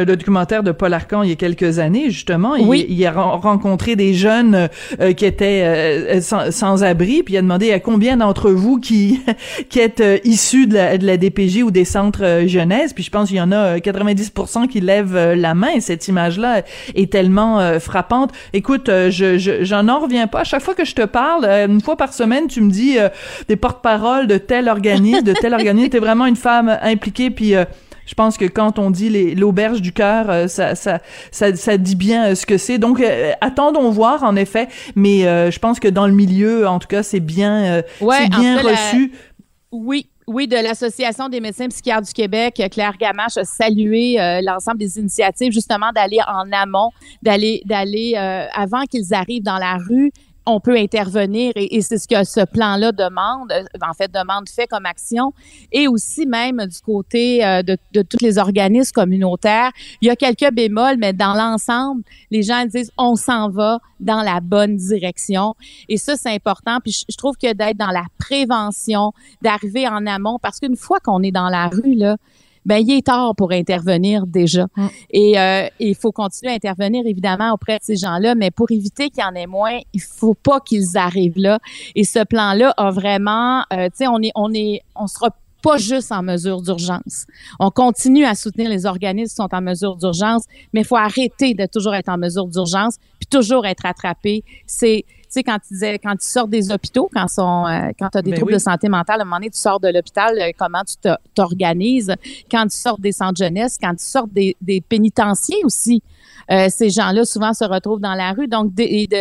de Paul Arcand il y a quelques années, justement. Oui. Il a rencontré des jeunes qui étaient sans abri, puis il a demandé à combien d'entre vous qui êtes issus de la DPJ ou des centres jeunesse, puis je pense qu'il y en a 90% qui lèvent la main, et cette image-là est tellement frappante. Écoute, j'en reviens pas. À chaque fois que je te parle, une fois par semaine, tu me dis des porte-paroles de tel organisme, t'es vraiment une femme impliquée, puis je pense que quand on dit l'auberge du cœur, ça dit bien ce que c'est. Donc, attendons voir, en effet. Mais je pense que dans le milieu, en tout cas, c'est bien reçu. Oui, de l'Association des médecins psychiatres du Québec, Claire Gamache a salué l'ensemble des initiatives, justement, d'aller en amont, d'aller avant qu'ils arrivent dans la rue. On peut intervenir et c'est ce que ce plan-là demande fait comme action. Et aussi même du côté de tous les organismes communautaires, il y a quelques bémols, mais dans l'ensemble, les gens disent on s'en va dans la bonne direction. Et ça, c'est important. Puis je trouve que d'être dans la prévention, d'arriver en amont, parce qu'une fois qu'on est dans la rue, là, ben il est tard pour intervenir déjà. Et il faut continuer à intervenir évidemment auprès de ces gens-là, mais pour éviter qu'il y en ait moins, il faut pas qu'ils arrivent là. Et ce plan-là a vraiment, tu sais, on sera pas juste en mesure d'urgence. On continue à soutenir les organismes qui sont en mesure d'urgence, mais il faut arrêter de toujours être en mesure d'urgence puis toujours être attrapé. C'est tu sais, quand ils sortent des hôpitaux, quand tu as des troubles de santé mentale, à un moment donné, tu sors de l'hôpital, comment tu t'organises. Quand tu sors des centres jeunesse, quand tu sors des pénitenciers aussi, ces gens-là souvent se retrouvent dans la rue. Donc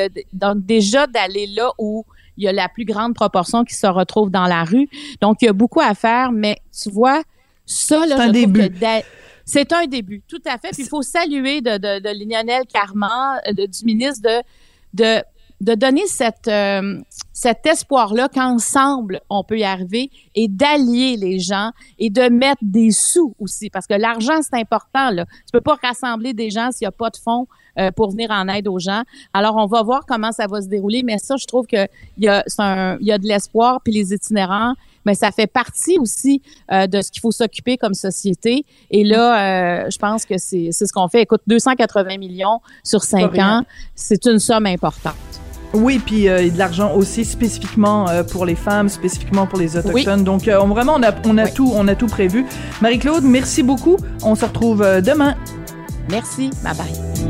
déjà d'aller là où il y a la plus grande proportion qui se retrouve dans la rue. Donc, il y a beaucoup à faire, mais tu vois, ça, là, c'est un début. C'est un début, tout à fait. Puis il faut saluer de Lionel Carman, du ministre, de donner cet espoir-là qu'ensemble, on peut y arriver et d'allier les gens et de mettre des sous aussi. Parce que l'argent, c'est important, là. Tu peux pas rassembler des gens s'il y a pas de fonds pour venir en aide aux gens. Alors, on va voir comment ça va se dérouler. Mais ça, je trouve que il y a de l'espoir. Puis les itinérants, mais ça fait partie aussi de ce qu'il faut s'occuper comme société. Et là, je pense que c'est ce qu'on fait. Écoute, 280 millions sur 5 ans, c'est une somme importante. Oui, puis de l'argent aussi spécifiquement pour les femmes, spécifiquement pour les Autochtones. Oui. Donc, vraiment, on a tout prévu. Marie-Claude, merci beaucoup. On se retrouve demain. Merci. Bye-bye.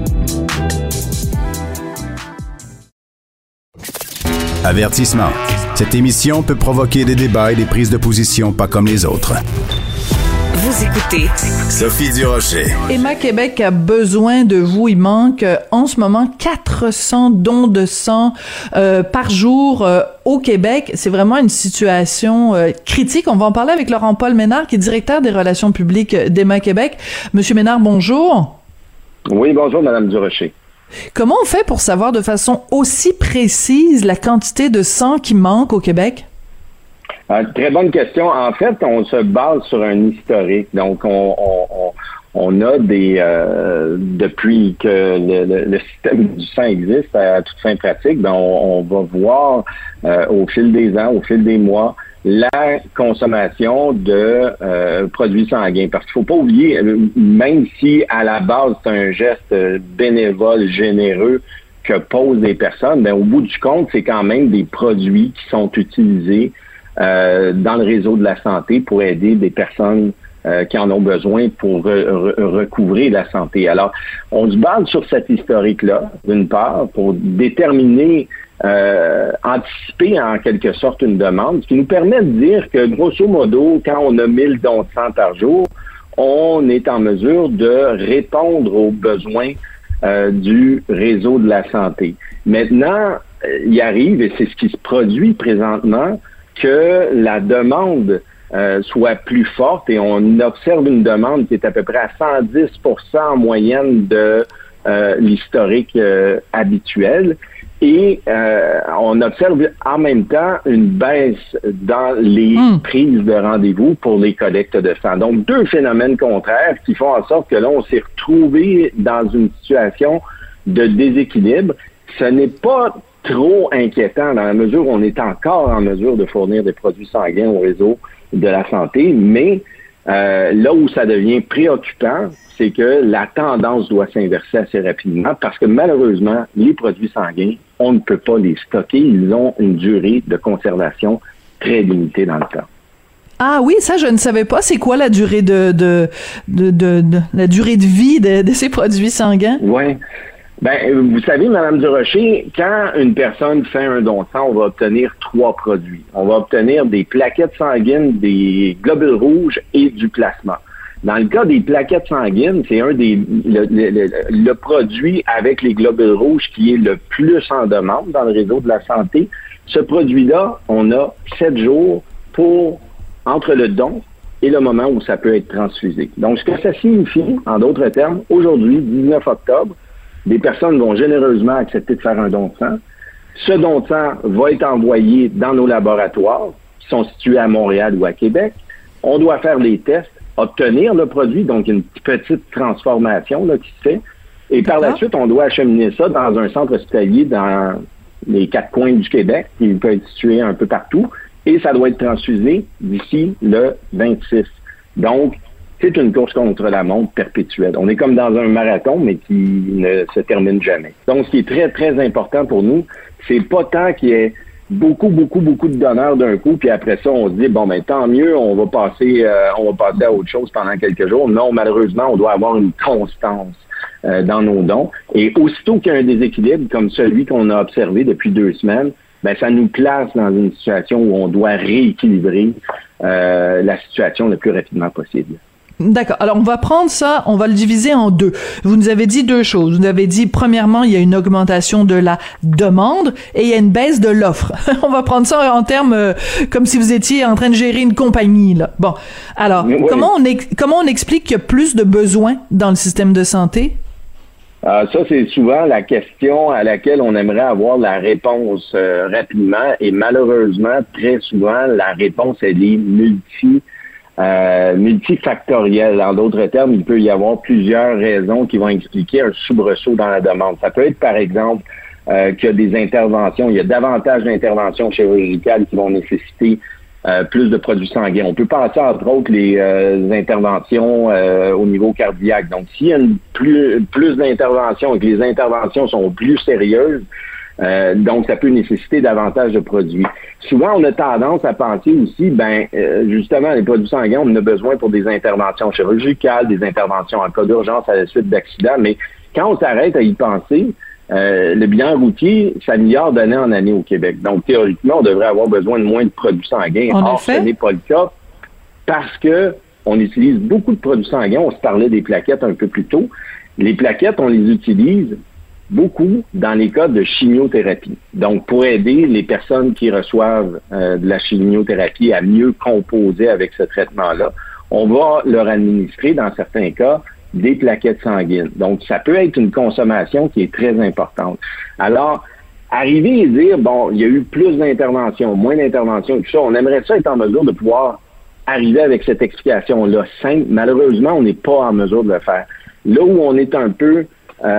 Avertissement. Cette émission peut provoquer des débats et des prises de position pas comme les autres. Vous écoutez Sophie Durocher. Emma Québec a besoin de vous. Il manque en ce moment 400 dons de sang par jour au Québec. C'est vraiment une situation critique. On va en parler avec Laurent-Paul Ménard, qui est directeur des relations publiques d'Emma Québec. Monsieur Ménard, bonjour. Oui, bonjour, Madame Durocher. Comment on fait pour savoir de façon aussi précise la quantité de sang qui manque au Québec? Très bonne question. En fait, on se base sur un historique. Donc, on a depuis que le système du sang existe à toute fin pratique, ben on va voir au fil des ans, au fil des mois, la consommation de produits sanguins. Parce qu'il faut pas oublier, même si à la base c'est un geste bénévole, généreux que posent des personnes, ben au bout du compte, c'est quand même des produits qui sont utilisés dans le réseau de la santé pour aider des personnes qui en ont besoin pour recouvrer la santé. Alors, on se base sur cet historique-là, d'une part, pour déterminer, anticiper en quelque sorte une demande, ce qui nous permet de dire que, grosso modo, quand on a 1000 dons de sang par jour, on est en mesure de répondre aux besoins du réseau de la santé. Maintenant, il arrive, et c'est ce qui se produit présentement, que la demande soit plus forte, et on observe une demande qui est à peu près à 110% en moyenne de l'historique habituel. Et on observe en même temps une baisse dans les prises de rendez-vous pour les collectes de sang. Donc, deux phénomènes contraires qui font en sorte que là, on s'est retrouvé dans une situation de déséquilibre. Ce n'est pas trop inquiétant dans la mesure où on est encore en mesure de fournir des produits sanguins au réseau de la santé, mais là où ça devient préoccupant, c'est que la tendance doit s'inverser assez rapidement parce que malheureusement, les produits sanguins, on ne peut pas les stocker. Ils ont une durée de conservation très limitée dans le temps. Ah oui, ça je ne savais pas. C'est quoi la durée la durée de vie de ces produits sanguins? Oui. Ben, vous savez, Mme Durocher, quand une personne fait un don de sang, on va obtenir 3 produits. On va obtenir des plaquettes sanguines, des globules rouges et du plasma. Dans le cas des plaquettes sanguines, c'est le produit avec les globules rouges qui est le plus en demande dans le réseau de la santé. Ce produit-là, on a 7 jours entre le don et le moment où ça peut être transfusé. Donc, ce que ça signifie, en d'autres termes, aujourd'hui, 19 octobre, des personnes vont généreusement accepter de faire un don de sang. Ce don de sang va être envoyé dans nos laboratoires qui sont situés à Montréal ou à Québec. On doit faire les tests, obtenir le produit, donc une petite transformation là, qui se fait. Et par la suite, on doit acheminer ça dans un centre hospitalier dans les 4 coins du Québec, qui peut être situé un peu partout, et ça doit être transfusé d'ici le 26. Donc, c'est une course contre la montre perpétuelle. On est comme dans un marathon, mais qui ne se termine jamais. Donc, ce qui est très, très important pour nous, c'est pas tant qu'il y ait beaucoup de donneurs d'un coup, puis après ça, on se dit, bon, ben tant mieux, on va passer à autre chose pendant quelques jours. Non, malheureusement, on doit avoir une constance dans nos dons. Et aussitôt qu'il y a un déséquilibre comme celui qu'on a observé depuis 2 semaines, ben ça nous place dans une situation où on doit rééquilibrer la situation le plus rapidement possible. D'accord. Alors, on va prendre ça, on va le diviser en 2. Vous nous avez dit 2 choses. Vous nous avez dit, premièrement, il y a une augmentation de la demande et il y a une baisse de l'offre. On va prendre ça en termes comme si vous étiez en train de gérer une compagnie, là. Bon. Alors, oui. Comment on explique qu'il y a plus de besoins dans le système de santé? Ça, c'est souvent la question à laquelle on aimerait avoir la réponse rapidement et malheureusement, très souvent, la réponse, elle est multifactoriel. En d'autres termes, il peut y avoir plusieurs raisons qui vont expliquer un soubresaut dans la demande. Ça peut être, par exemple, qu'il y a des interventions, il y a davantage d'interventions chirurgicales qui vont nécessiter plus de produits sanguins. On peut penser, entre autres, les interventions au niveau cardiaque. Donc, s'il y a plus d'interventions et que les interventions sont plus sérieuses, donc, ça peut nécessiter davantage de produits. Souvent, on a tendance à penser aussi, justement, les produits sanguins, on en a besoin pour des interventions chirurgicales, des interventions en cas d'urgence à la suite d'accidents, mais quand on s'arrête à y penser, le bilan routier s'améliore d'année en année au Québec. Donc, théoriquement, on devrait avoir besoin de moins de produits sanguins. Or, ce n'est pas le cas parce que on utilise beaucoup de produits sanguins. On se parlait des plaquettes un peu plus tôt. Les plaquettes, on les utilise beaucoup dans les cas de chimiothérapie. Donc, pour aider les personnes qui reçoivent de la chimiothérapie à mieux composer avec ce traitement-là, on va leur administrer, dans certains cas, des plaquettes sanguines. Donc, ça peut être une consommation qui est très importante. Alors, arriver et dire, bon, il y a eu plus d'interventions, moins d'interventions, tout ça, on aimerait ça être en mesure de pouvoir arriver avec cette explication-là simple. Malheureusement, on n'est pas en mesure de le faire. Là où on est un peu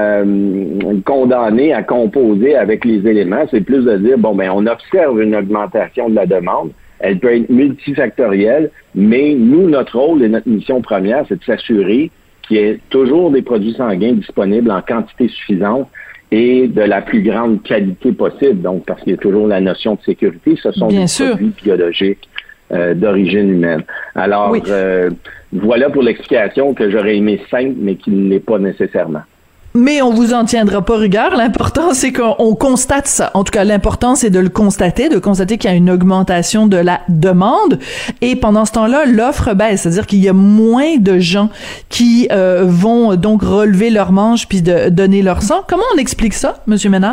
condamné à composer avec les éléments, c'est plus de dire, bon, ben, on observe une augmentation de la demande. Elle peut être multifactorielle, mais nous, notre rôle et notre mission première, c'est de s'assurer qu'il y ait toujours des produits sanguins disponibles en quantité suffisante et de la plus grande qualité possible. Donc, parce qu'il y a toujours la notion de sécurité, ce sont des produits biologiques d'origine humaine. Alors, oui. Voilà pour l'explication que j'aurais aimé simple, mais qui ne l'est pas nécessairement. Mais on vous en tiendra pas rigueur. L'important, c'est qu'on constate ça. En tout cas, l'important, c'est de constater qu'il y a une augmentation de la demande. Et pendant ce temps-là, l'offre baisse. C'est-à-dire qu'il y a moins de gens qui vont donc relever leurs manches puis de donner leur sang. Comment on explique ça, M. Ménard?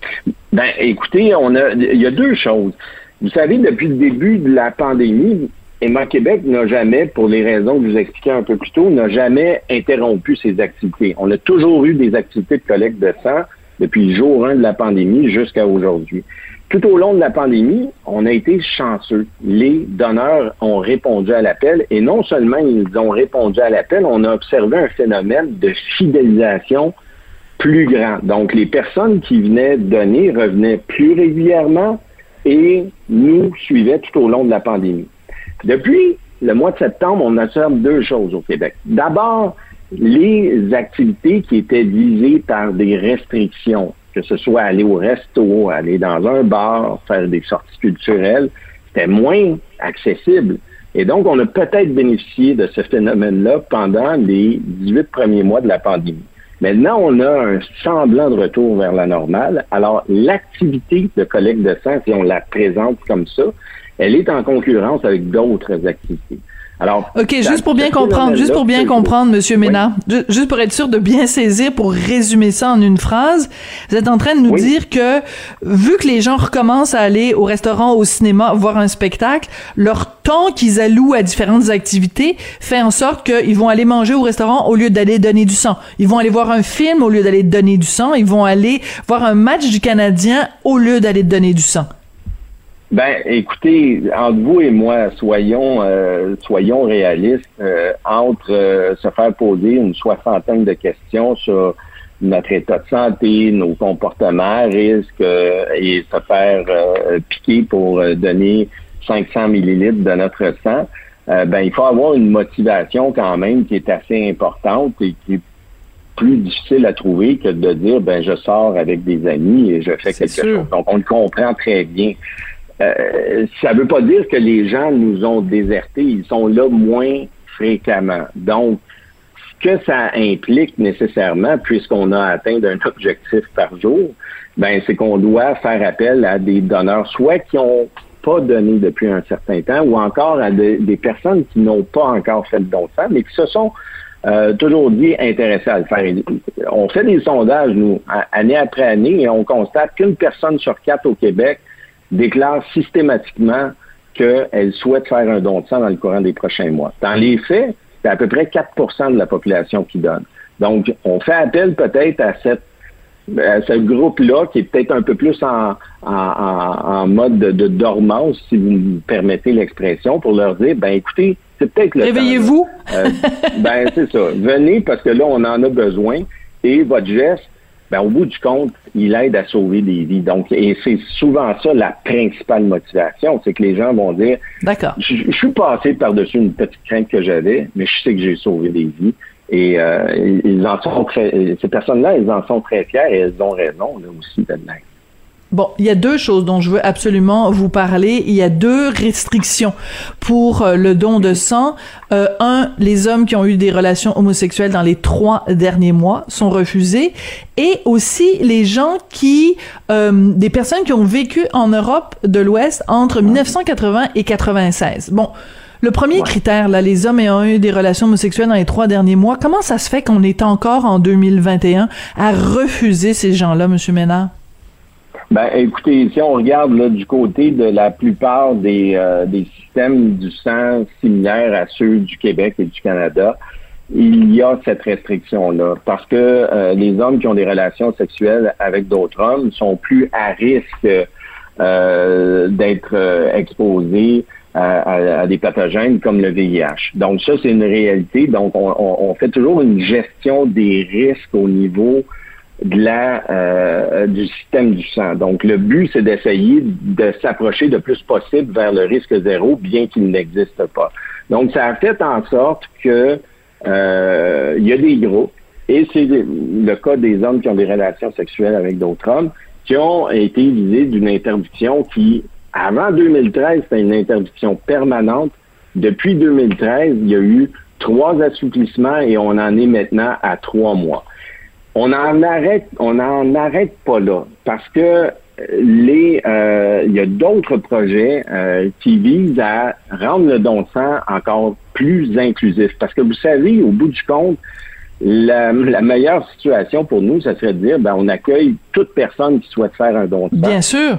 Ben, écoutez, il y a deux choses. Vous savez, depuis le début de la pandémie, Héma-Québec n'a jamais, pour les raisons que je vous expliquais un peu plus tôt, n'a jamais interrompu ses activités. On a toujours eu des activités de collecte de sang depuis le jour 1 de la pandémie jusqu'à aujourd'hui. Tout au long de la pandémie, on a été chanceux. Les donneurs ont répondu à l'appel et non seulement ils ont répondu à l'appel, on a observé un phénomène de fidélisation plus grand. Donc, les personnes qui venaient donner revenaient plus régulièrement et nous suivaient tout au long de la pandémie. Depuis le mois de septembre, on observe deux choses au Québec. D'abord, les activités qui étaient visées par des restrictions, que ce soit aller au resto, aller dans un bar, faire des sorties culturelles, c'était moins accessible. Et donc, on a peut-être bénéficié de ce phénomène-là pendant les 18 premiers mois de la pandémie. Maintenant, on a un semblant de retour vers la normale. Alors, l'activité de collecte de sang, si on la présente comme ça, elle est en concurrence avec d'autres activités. Alors, OK, juste pour bien comprendre, Monsieur Ménard, juste pour être sûr de bien saisir, pour résumer ça en une phrase, vous êtes en train de nous dire que, vu que les gens recommencent à aller au restaurant, au cinéma, voir un spectacle, leur temps qu'ils allouent à différentes activités fait en sorte qu'ils vont aller manger au restaurant au lieu d'aller donner du sang. Ils vont aller voir un film au lieu d'aller donner du sang. Ils vont aller voir un match du Canadien au lieu d'aller donner du sang. Ben, écoutez, entre vous et moi, soyons réalistes. Entre se faire poser une soixantaine de questions sur notre état de santé, nos comportements à risque et se faire piquer pour donner 500 millilitres de notre sang, ben il faut avoir une motivation quand même qui est assez importante et qui est plus difficile à trouver que de dire ben je sors avec des amis et je fais quelque chose. Donc on le comprend très bien. Ça veut pas dire que les gens nous ont désertés, ils sont là moins fréquemment. Donc, ce que ça implique nécessairement, puisqu'on a atteint un objectif par jour, ben c'est qu'on doit faire appel à des donneurs, soit qui ont pas donné depuis un certain temps, ou encore à des personnes qui n'ont pas encore fait le don de sang, mais qui se sont toujours dit intéressés à le faire. On fait des sondages, nous, année après année, et on constate qu'une personne sur 4 au Québec déclare systématiquement qu'elle souhaite faire un don de sang dans le courant des prochains mois. Dans les faits, c'est à peu près 4% de la population qui donne. Donc, on fait appel peut-être à ce groupe-là qui est peut-être un peu plus en mode de dormance, si vous me permettez l'expression, pour leur dire, ben écoutez, c'est peut-être le Réveillez-vous. Ben c'est ça. Venez parce que là, on en a besoin et votre geste, ben, au bout du compte, il aide à sauver des vies. Donc, et c'est souvent ça la principale motivation, c'est que les gens vont dire, d'accord, je suis passé par-dessus une petite crainte que j'avais, mais je sais que j'ai sauvé des vies. Et ces personnes-là, elles en sont très fières et elles ont raison là aussi de l'être. Bon, il y a deux choses dont je veux absolument vous parler. Il y a deux restrictions pour le don de sang. Les hommes qui ont eu des relations homosexuelles dans les 3 derniers mois sont refusés. Et aussi les gens des personnes qui ont vécu en Europe de l'Ouest entre 1980 et 96. Bon, le premier critère, là, les hommes ayant eu des relations homosexuelles dans les 3 derniers mois, comment ça se fait qu'on est encore en 2021 à refuser ces gens-là, M. Ménard? Ben, écoutez, si on regarde là du côté de la plupart des systèmes du sang similaires à ceux du Québec et du Canada, il y a cette restriction-là. Parce que les hommes qui ont des relations sexuelles avec d'autres hommes sont plus à risque d'être exposés à des pathogènes comme le VIH. Donc ça, c'est une réalité. Donc, on fait toujours une gestion des risques au niveau du système du sang. Donc, le but, c'est d'essayer de s'approcher le plus possible vers le risque zéro, bien qu'il n'existe pas. Donc, ça a fait en sorte que il y a des groupes, et c'est le cas des hommes qui ont des relations sexuelles avec d'autres hommes, qui ont été visés d'une interdiction qui, avant 2013, c'était une interdiction permanente. Depuis 2013, il y a eu 3 assouplissements et on en est maintenant à 3 mois. On n'en arrête pas là, parce que il y a d'autres projets qui visent à rendre le don de sang encore plus inclusif. Parce que vous savez, au bout du compte, la meilleure situation pour nous, ça serait de dire, on accueille toute personne qui souhaite faire un don de sang. Bien sûr.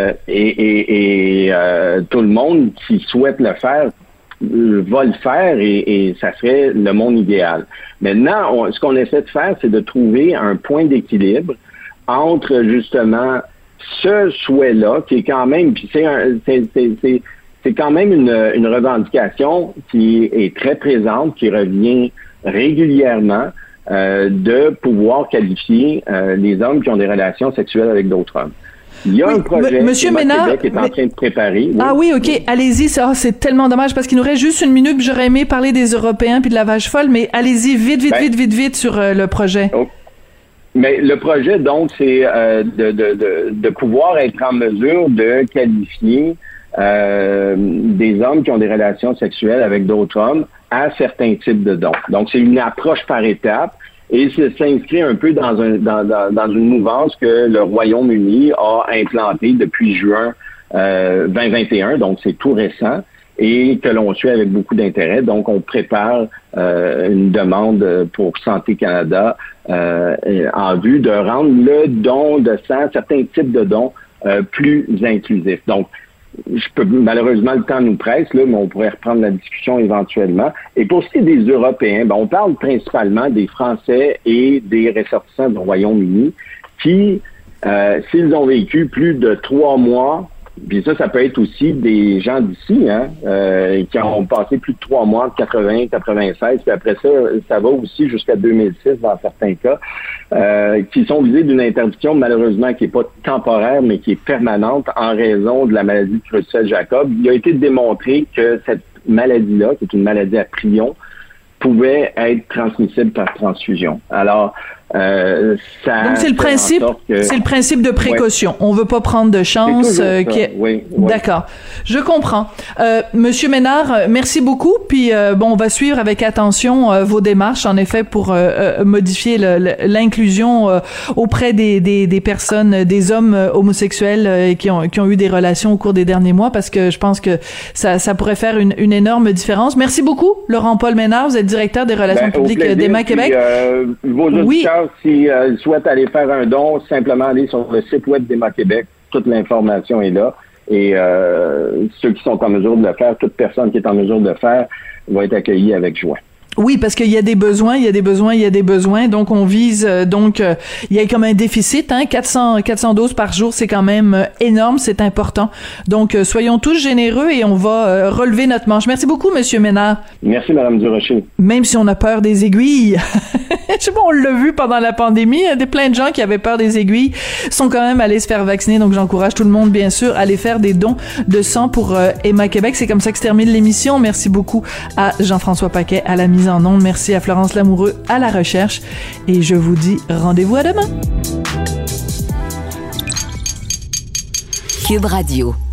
Et tout le monde qui souhaite le faire va le faire et ça serait le monde idéal. Maintenant, ce qu'on essaie de faire, c'est de trouver un point d'équilibre entre justement ce souhait-là, qui est quand même, puis c'est quand même une revendication qui est très présente, qui revient régulièrement, de pouvoir qualifier les hommes qui ont des relations sexuelles avec d'autres hommes. Il y a un projet Monsieur Ménard, qui est en train de préparer. Ah oui, OK, allez-y. C'est tellement dommage parce qu'il nous reste juste une minute. J'aurais aimé parler des Européens puis de la vache folle, mais allez-y vite sur le projet. Oh. Mais le projet, donc, c'est de pouvoir être en mesure de qualifier des hommes qui ont des relations sexuelles avec d'autres hommes à certains types de dons. Donc, c'est une approche par étapes et ça s'inscrit un peu dans une mouvance que le Royaume-Uni a implantée depuis juin 2021, donc c'est tout récent, et que l'on suit avec beaucoup d'intérêt. Donc, on prépare une demande pour Santé Canada en vue de rendre le don de sang, certains types de dons, plus inclusifs. Donc, malheureusement, le temps nous presse, là, mais on pourrait reprendre la discussion éventuellement. Et pour ce qui est des Européens, on parle principalement des Français et des ressortissants du Royaume-Uni qui, s'ils ont vécu plus de 3 mois, puis ça peut être aussi des gens d'ici, qui ont passé plus de 3 mois, de 80, 96, puis après ça va aussi jusqu'à 2006 dans certains cas, qui sont visés d'une interdiction malheureusement qui n'est pas temporaire, mais qui est permanente en raison de la maladie de Creutzfeldt-Jakob. Il a été démontré que cette maladie-là, qui est une maladie à prions, pouvait être transmissible par transfusion. Alors, donc c'est le principe de précaution. Ouais. On veut pas prendre de chance. Oui. D'accord, je comprends. Monsieur Ménard, merci beaucoup. Puis on va suivre avec attention vos démarches, en effet, pour modifier l'inclusion auprès des personnes, des hommes homosexuels qui ont eu des relations au cours des derniers mois, parce que je pense que ça pourrait faire une énorme différence. Merci beaucoup, Laurent-Paul Ménard. Vous êtes directeur des relations publiques d'Emma Québec. Vos auditeurs, s'ils souhaitent aller faire un don, simplement aller sur le site web d'Emma Québec. Toute l'information est là. Et ceux qui sont en mesure de le faire, toute personne qui est en mesure de le faire, va être accueillie avec joie. Oui, parce qu'il y a des besoins. Donc, on vise, il y a comme un déficit, 400 doses par jour, c'est quand même énorme, c'est important. Donc, soyons tous généreux et on va relever notre manche. Merci beaucoup, Monsieur Ménard. Merci, Madame Durocher. Même si on a peur des aiguilles. Je sais pas, on l'a vu pendant la pandémie, il y a plein de gens qui avaient peur des aiguilles sont quand même allés se faire vacciner. Donc, j'encourage tout le monde, bien sûr, à aller faire des dons de sang pour Emma Québec. C'est comme ça que se termine l'émission. Merci beaucoup à Jean-François Paquet à la mise en onde. Merci à Florence Lamoureux à la recherche. Et je vous dis rendez-vous à demain. Cube Radio.